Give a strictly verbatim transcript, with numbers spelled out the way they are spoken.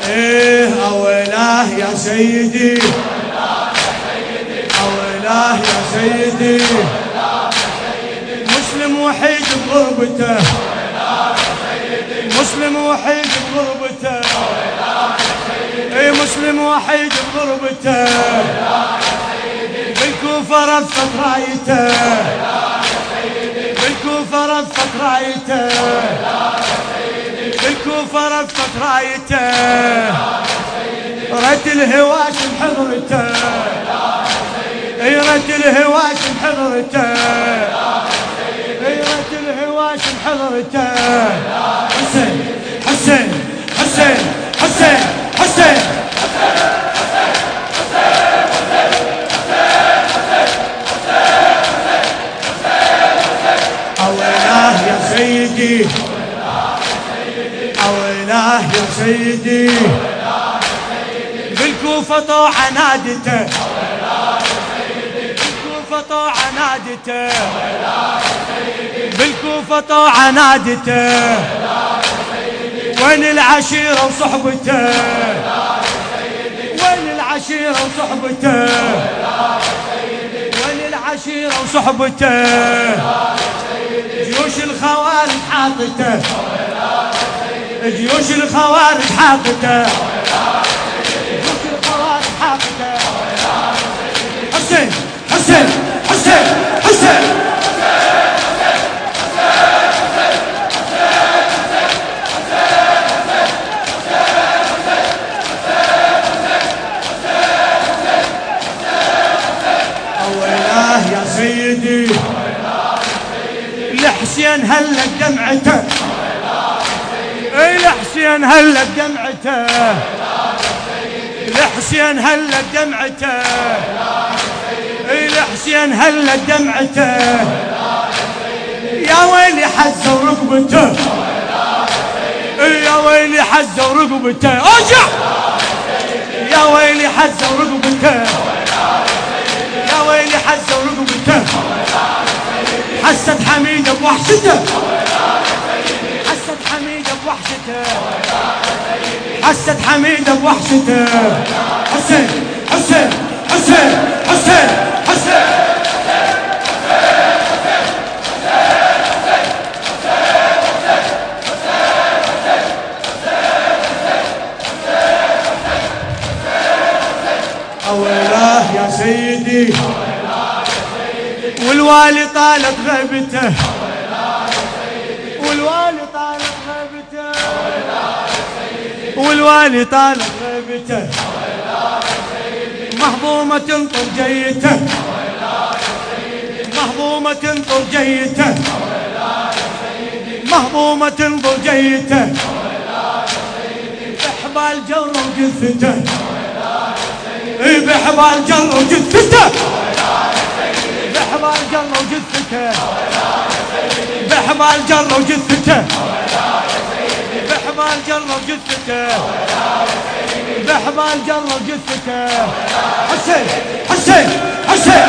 ايه اويلاه يا سيدي، اويلاه يا سيدي، مسلم وحيد بغربته، مسلم وحيد بغربته، اي مسلم وحيد بغربته، بالكوفة رفت رايته، بالكوفة رفت رايته، بالكوفة رفت رايته، رد الهواش بحضرته، اي رد الهواش بحضرته، اي رد الهواش بحضرته. حسين حسين حسين حسين حسين اويلاه يا سيدي، اويلاه يا سيدي، بالكوفة طوع نادته، بالكوفة طوع نادته، بالكوفة طوع نادته، وين العشيرة وصحبته، وين العشيرة وصحبته، وين العشيرة وصحبته، جيوش الخوارج حاطته، جيوش الخوارج حاطته، جيوش الخوارج حاطته. حسين حسين حسين حسين اويلاه يا سيدي، لحسين هلت دمعته، اي لحسين هلت دمعته، لحسين هلت دمعته، اي لحسين هلت دمعته، يا ويلي حزوا رقبته، يا ويلي حزوا رقبته، ارجع يا ويلي حزوا رقبته، يا ويلي حزوا رقبته، حست حميدة بوحشته، حست حميدة بوحشته، حست حميدة بوحشته. حسين حسين حسين حسين حسين اويلاه يا سيدي، والوالي طالت غيبته، والوالي طالت غيبته، والوالي طالت غيبته، مهضومة تنطر جيته، مهضومة تنطر جيته، مهضومة تنطر جيته، بحبال جر وجثته، اي بحبال جر وجثته، بحبال جر وجثته، بحبال جر وجثته، بحبال جر وجثته، بحبال جر وجثته. حسين حسين حسين